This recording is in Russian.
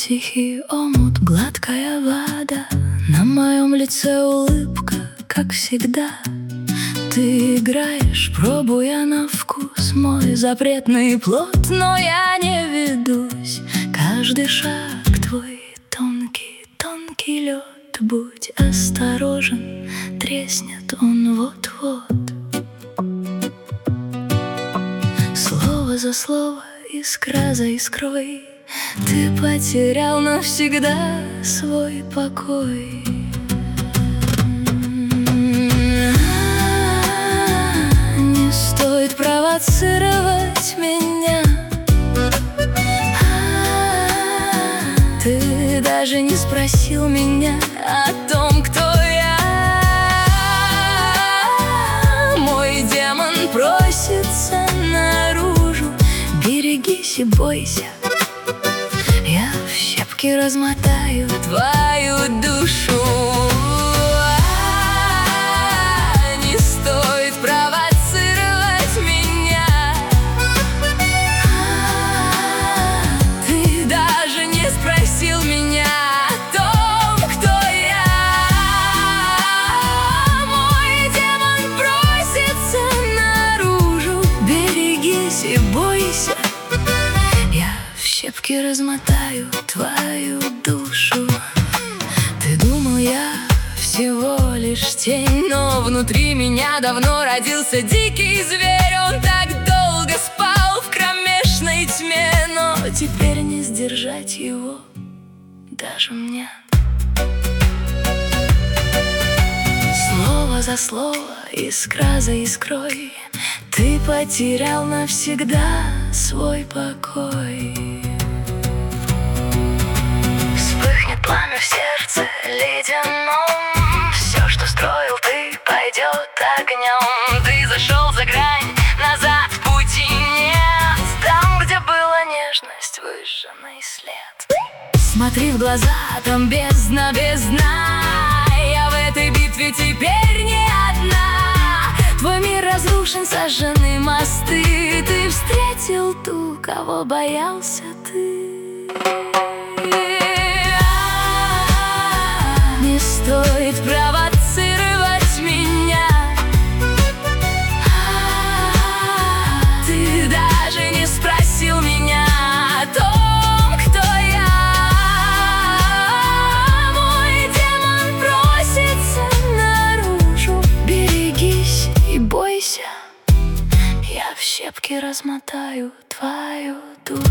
Тихий омут, гладкая вода, на моем лице улыбка, как всегда. Ты играешь, пробуя на вкус мой запретный плод, но я не ведусь. Каждый шаг твой тонкий, тонкий лед. Будь осторожен, треснет он вот-вот. Слово за слово, искра за искрой, ты потерял навсегда свой покой. Не стоит провоцировать меня. Ты даже не спросил меня о том, кто я. Мой демон просится наружу. Берегись и бойся, я в щепки размотаю твою душу. Не стоит провоцировать меня. Ты даже не спросил меня о том, кто я. Мой демон просится наружу. Берегись и бойся, я в щепки размотаю твою душу. Ты думал, я всего лишь тень, но внутри меня давно родился дикий зверь. Он так долго спал в кромешной тьме, но теперь не сдержать его даже мне. Слово за слово, искра за искрой, ты потерял навсегда свой покой. Вспыхнет пламя в сердце ледяном. Все, что строил ты, пойдет огнем. Ты зашел за грань, назад пути нет. Там, где была нежность, выжженный след. Смотри в глаза, там бездна, бездна. Я в этой битве теперь не одна. Твой мир разрушен, сожжены мосты. Ты встретил ту, кого боялся ты. Не стоит провоцировать меня. Ты даже не спросил меня о том, кто я. Мой демон просится наружу. Берегись и бойся, я в щепки размотаю твою душу.